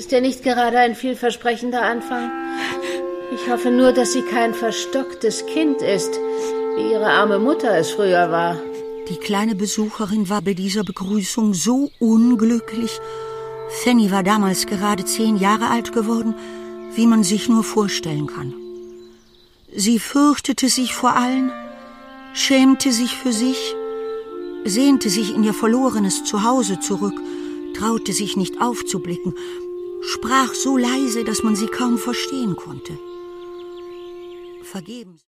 ist ja nicht gerade ein vielversprechender Anfang. Ich hoffe nur, dass sie kein verstocktes Kind ist, wie ihre arme Mutter es früher war. Die kleine Besucherin war bei dieser Begrüßung so unglücklich. Fanny war damals gerade 10 Jahre alt geworden, wie man sich nur vorstellen kann. Sie fürchtete sich vor allen, schämte sich für sich, sehnte sich in ihr verlorenes Zuhause zurück, traute sich nicht aufzublicken, sprach so leise, dass man sie kaum verstehen konnte. Vergebens.